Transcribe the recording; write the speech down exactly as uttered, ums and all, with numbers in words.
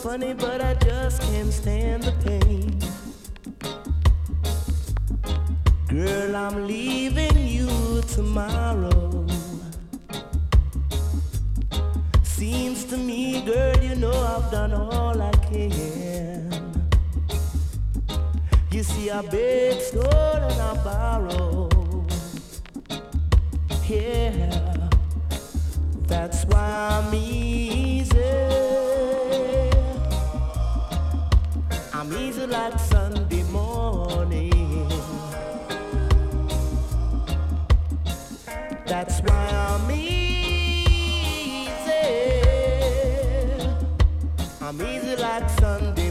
funny, but I just can't stand the pain. Girl, I'm leaving you tomorrow. Seems to me, girl, you know I've done all I can. You see, I beg, stole, and I borrow. Yeah, that's why I'm easy. I'm easy like Sunday morning. That's why I'm easy. I'm easy like Sunday.